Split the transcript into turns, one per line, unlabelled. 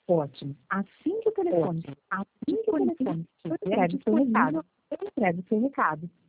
Ótimo. Assim que o telefone estiver disponível, eu entrego o seu recado.